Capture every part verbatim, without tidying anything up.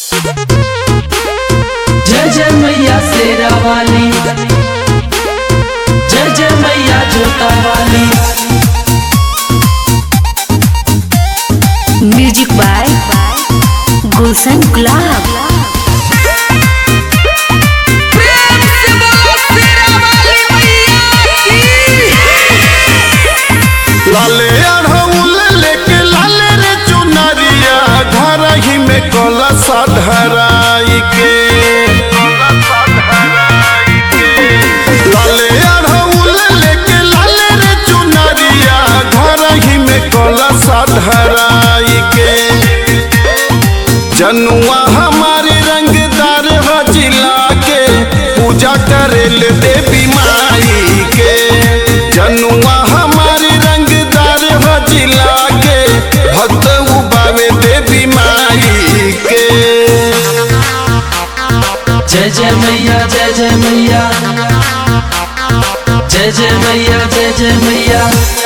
जय जय मैया शेरा वाली, जय जय मैया जोता वाली। म्यूजिक बाय गुलशन गुलाब। लाले अढ़ौल लेके लाले रे चुनरिया घर ही में कलशा धराई के। लाले अढ़ौल लेके लाले रे चुनरिया घर ही में कलशा धराई के। जनुआ हमारे रंगदार हजिला के पूजा करेल देवी माई के। जनुआ हमारे रंगदार हजिला के भक्त उबावे देवी माई के। जय जय मैया जय जय मैया, जय जय मैया जय जय मैया।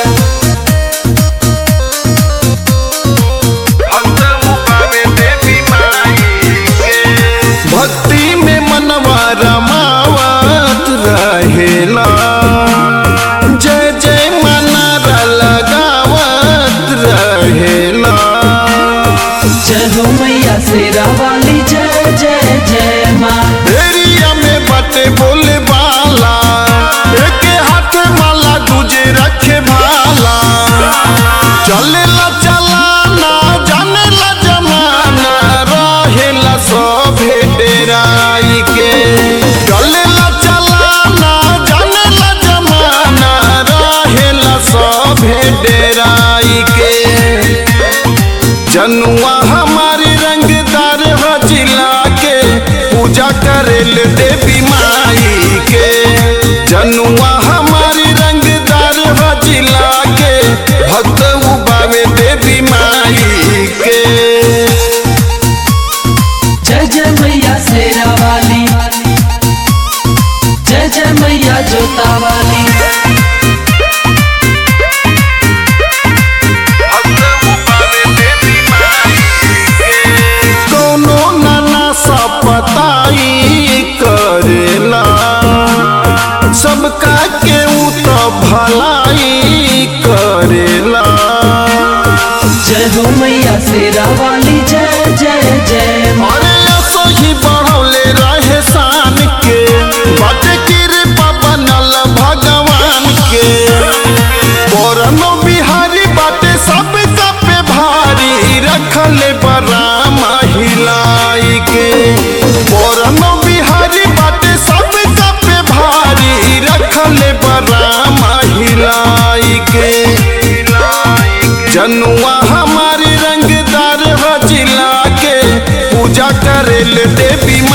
भक्ति में मनवा रमावत रहेला, जय जय मनारा लगावत रहेला। जय हो मैया शेरा वाली, जय जय जय माँ। एरिया में बाटे बोले बाला, एक हाथ माला दूजे रखे भाला। चलेला चलाना जानेला जमाना, रहेला सभे डेराई के। चलेला चलाना जानेला जमाना, रहेला सभे डेराई के। जनुआ हमारी रंगदार हजिला के पूजा करेल देवी माई के। जनुआ हमारी रंगदार हजिला के भक्त उबावे देवी माई के। जय जय मैया शेरा वाली, जय जय मैया जोता वाली। कोनो नाना सा पताई करेला, सबका के ऊ तो भलाई करेला। जय हो मैया शेरा वाली, जय जय जय माँ। अरे असही बढ़ौले रहे शान के, बाटे कृपा बनल भगवान के। बोरनो बिहारी बाटे सब पे भारी, रखले बड़ा महिलाई के। बोरनो बिहारी बाटे सब पे भारी, रखले बड़ा महिलाई के। जनुआ हमारी रंगदार हजिला के पूजा करेल देवी